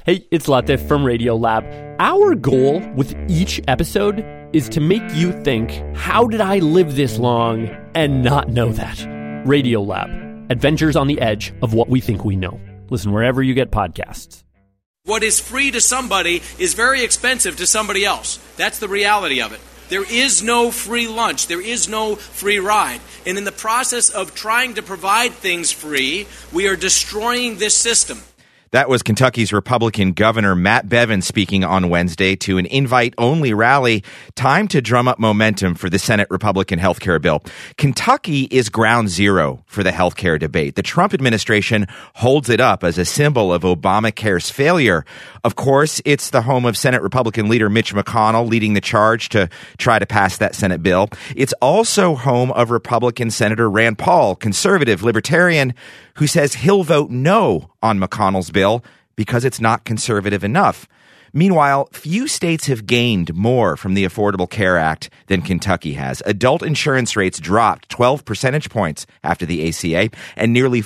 Hey, it's Latif from Radiolab. Our goal with each episode is to make you think, how did I live this long and not know that? Radiolab, adventures on the edge of what we think we know. Listen wherever you get podcasts. What is free to somebody is very expensive to somebody else. That's the reality of it. There is no free lunch. There is no free ride. And in the process of trying to provide things free, we are destroying this system. That was Kentucky's Republican Governor Matt Bevin speaking on Wednesday to an invite-only rally. Time to drum up momentum for the Senate Republican health care bill. Kentucky is ground zero for the health care debate. The Trump administration holds it up as a symbol of Obamacare's failure. Of course, it's the home of Senate Republican leader Mitch McConnell leading the charge to try to pass that Senate bill. It's also home of Republican Senator Rand Paul, conservative libertarian, who says he'll vote no on McConnell's bill because it's not conservative enough. Meanwhile, few states have gained more from the Affordable Care Act than Kentucky has. Adult insurance rates dropped 12 percentage points after the ACA, and nearly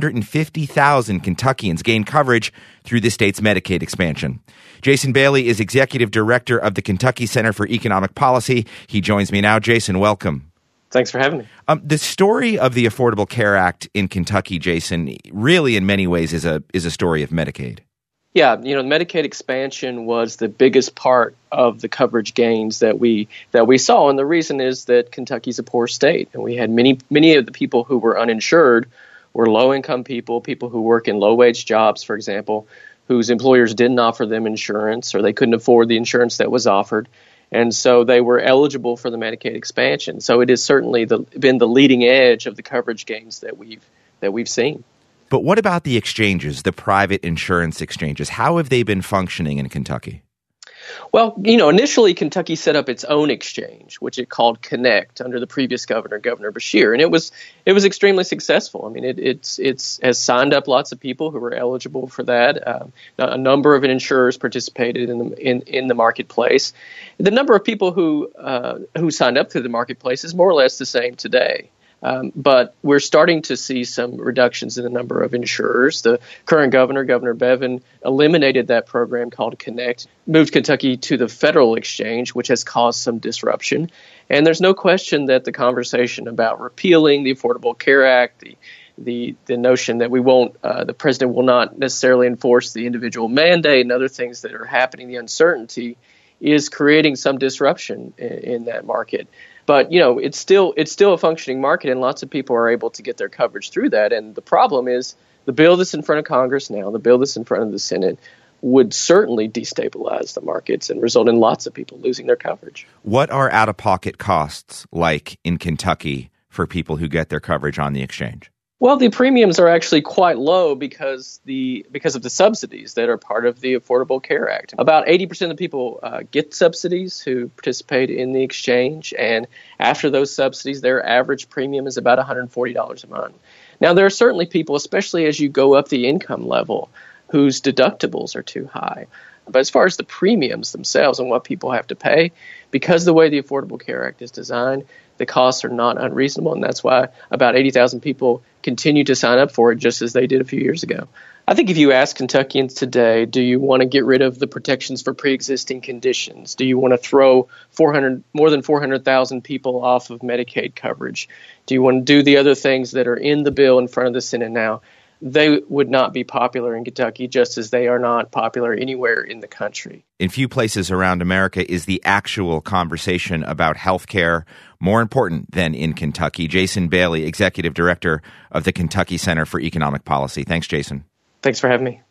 450,000 Kentuckians gained coverage through the state's Medicaid expansion. Jason Bailey is executive director of the Kentucky Center for Economic Policy. He joins me now. Jason, welcome. Thanks for having me. The story of the Affordable Care Act in Kentucky, Jason, really in many ways is a story of Medicaid. Yeah, the Medicaid expansion was the biggest part of the coverage gains that we saw, and the reason is that Kentucky's a poor state, and we had many of the people who were uninsured were low-income people who work in low-wage jobs, for example, whose employers didn't offer them insurance or they couldn't afford the insurance that was offered. And so they were eligible for the Medicaid expansion. So it has certainly been the leading edge of the coverage gains that we've seen. But what about the exchanges, the private insurance exchanges? How have they been functioning in Kentucky? Well, initially Kentucky set up its own exchange, which it called Connect under the previous governor, Governor Beshear, and it was extremely successful. I mean, it has signed up lots of people who were eligible for that. A number of insurers participated in the marketplace. The number of people who signed up through the marketplace is more or less the same today. But we're starting to see some reductions in the number of insurers. The current governor, Governor Bevin, eliminated that program called Connect, moved Kentucky to the federal exchange, which has caused some disruption. And there's no question that the conversation about repealing the Affordable Care Act, the notion that the president will not necessarily enforce the individual mandate and other things that are happening, the uncertainty is creating some disruption in that market. But, it's still a functioning market, and lots of people are able to get their coverage through that. And the problem is the bill that's in front of Congress now, the bill that's in front of the Senate, would certainly destabilize the markets and result in lots of people losing their coverage. What are out-of-pocket costs like in Kentucky for people who get their coverage on the exchange? Well, the premiums are actually quite low because of the subsidies that are part of the Affordable Care Act. About 80% of the people get subsidies who participate in the exchange, and after those subsidies, their average premium is about $140 a month. Now, there are certainly people, especially as you go up the income level, whose deductibles are too high. But as far as the premiums themselves and what people have to pay, because the way the Affordable Care Act is designed, the costs are not unreasonable, and that's why about 80,000 people continue to sign up for it just as they did a few years ago. I think if you ask Kentuckians today, do you want to get rid of the protections for pre-existing conditions? Do you want to throw more than 400,000 people off of Medicaid coverage? Do you want to do the other things that are in the bill in front of the Senate now? They would not be popular in Kentucky, just as they are not popular anywhere in the country. In few places around America is the actual conversation about health care more important than in Kentucky. Jason Bailey, executive director of the Kentucky Center for Economic Policy. Thanks, Jason. Thanks for having me.